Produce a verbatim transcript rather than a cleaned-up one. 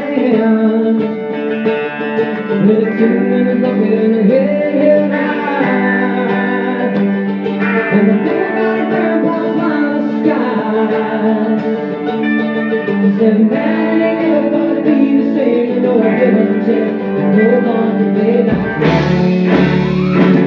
hand with a tune and a bucket and a head held high, and the big bad grandpa smiled at the sky. He said, man, it ain't never gonna be the same. You know, give us a chance, and hold on to baby.